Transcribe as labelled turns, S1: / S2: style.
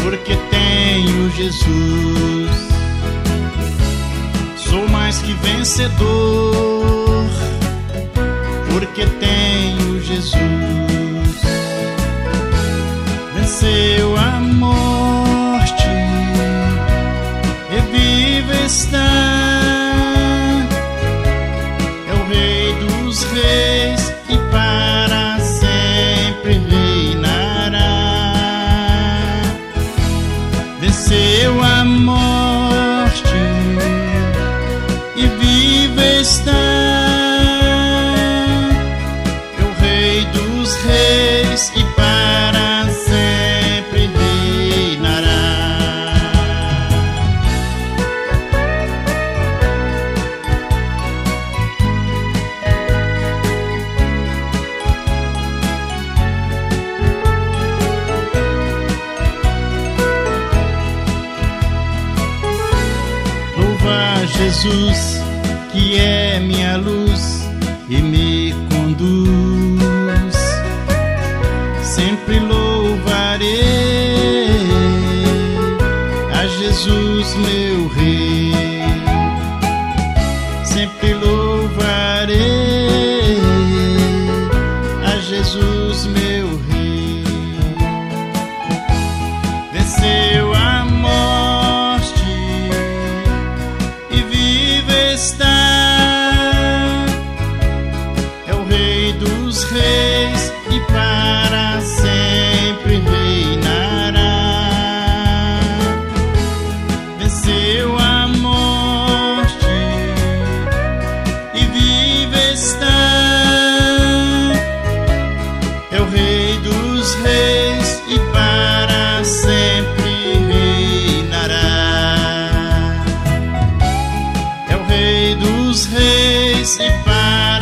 S1: porque tenho Jesus. Sou mais que vencedor, porque tenho Jesus. Venceu a morte e vivo está. É o Rei dos Reis e para sempre reinará. Venceu a morte e vivo está. É o Rei dos Reis e para sempre reinará. Louva Jesus, que é minha luz e me conduz. Sempre louvarei a Jesus, meu Rei. Sempre louvarei a Jesus, meu Rei. Venceu a morte e vivo está. É o Rei dos Reis e para sempre reinará. Venceu a morte e vivo está. É o Rei dos Reis e para sempre reinará. É o Rei dos Reis e para